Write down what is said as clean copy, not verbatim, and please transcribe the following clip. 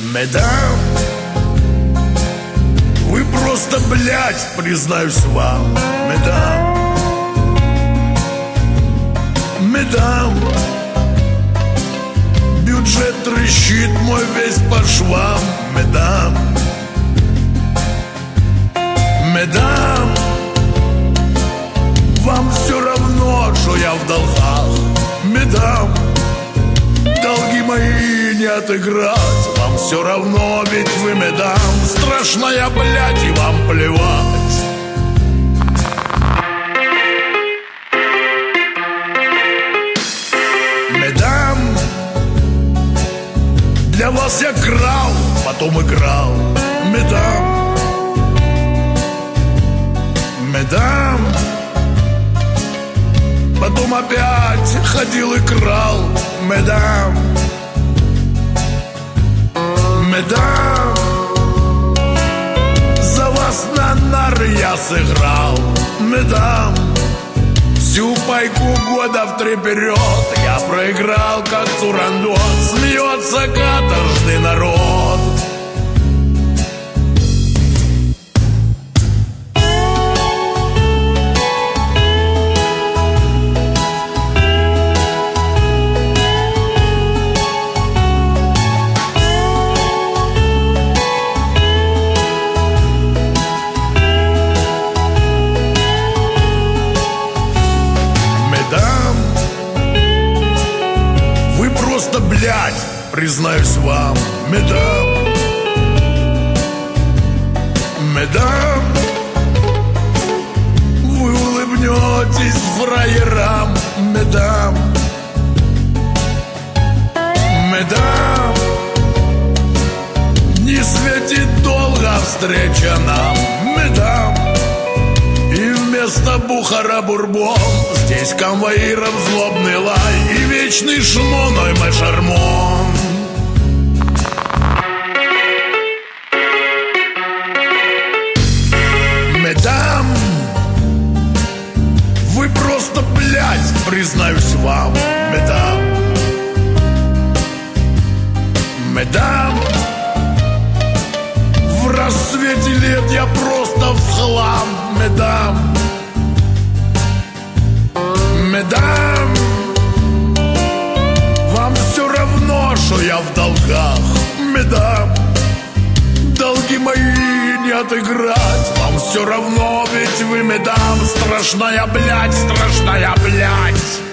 Медам, вы просто, блядь, признаюсь вам. Медам, медам, бюджет трещит мой весь по швам. Медам, медам, вам все равно, что я в долгах. Медам, долги мои не отыграть. Вам все равно, ведь вы медам. Страшная, блядь, и вам плевать. Медам, для вас я крал, потом играл. Медам, медам, потом опять ходил и крал. Медам, медам, за вас на нары я сыграл. Медам, всю пайку года втреперет я проиграл, как Турандот. Смеется каторжный народ. Просто, блядь, признаюсь вам. Медам, медам, вы улыбнетесь фраерам. Медам, медам, не светит долго встреча нам. Медам, и вместо бухара бурбон здесь конвоиров злобный лай и вечный шмоной мой шармон. Медам, вы просто, блядь, признаюсь вам. Медам, медам, в рассвете лет я просто в хлам. Медам, медам, вам все равно, что я в долгах. Медам, долги мои не отыграть. Вам все равно, ведь вы медам. Страшная, блядь, страшная, блядь.